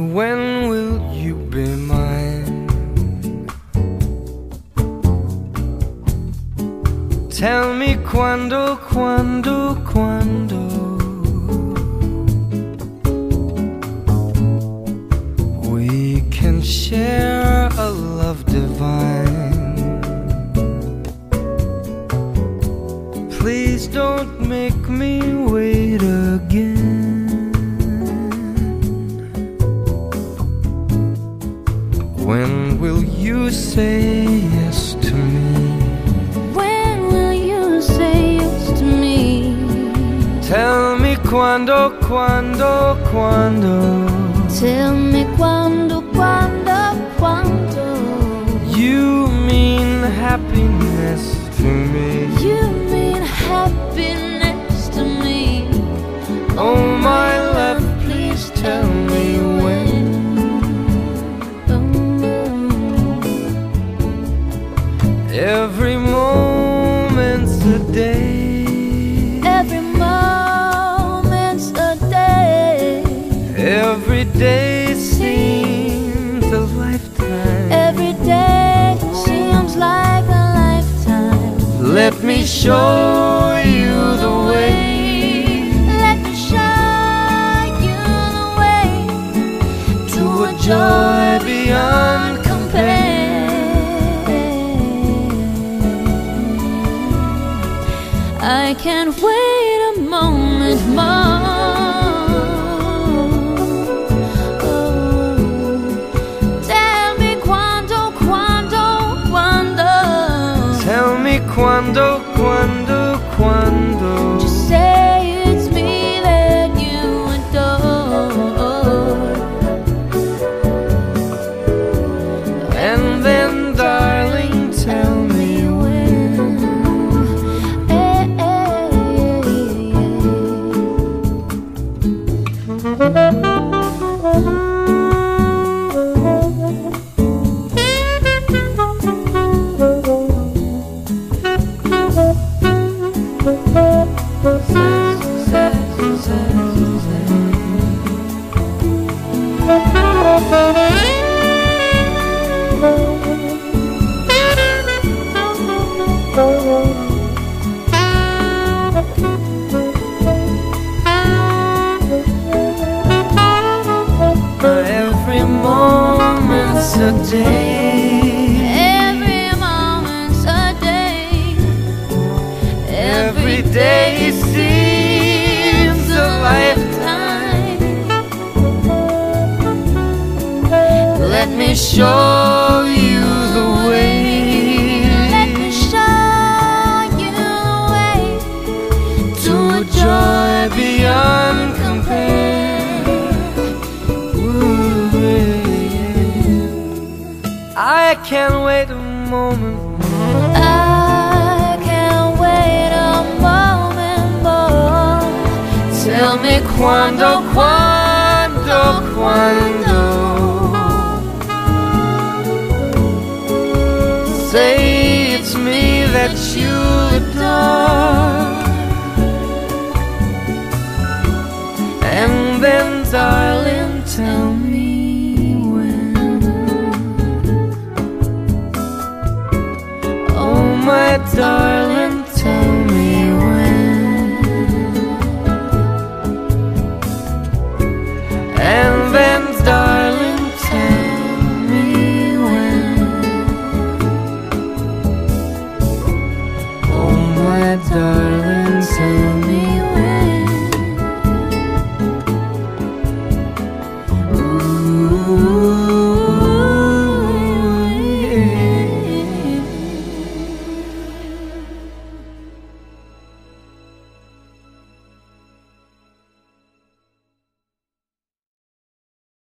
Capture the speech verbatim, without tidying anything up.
When will you be mine? Tell me quando, quando, quando we can share a love divine. Please don't make me wait again. When will you say yes to me? When will you say yes to me? Tell me quando, quando, quando Tell me quando, quando, quando you mean happiness to me. you mean happiness to me. Oh my love, please tell me when. Every moment's a day. Every moment's a day. Every day seems a lifetime. Every day seems like a lifetime. Let me show you the way. Let me show you the way to a joy beyond compare. I can't wait a moment more. Oh, tell me quando, quando, quando. Tell me quando, quando, quando. Just say it's me that you adore. And then, darling, tell me when. Eh, eh, Every moment's a day. Every moment's a day. Every day seems a lifetime. Let me show you the way. Let me show you the way to a joy beyond compare. Ooh, yeah. I can't wait a moment more. I can't wait a moment more. Tell me quando, quando, quando. Say it's me that you adore. And then, darling, tell me when. Oh, my darling.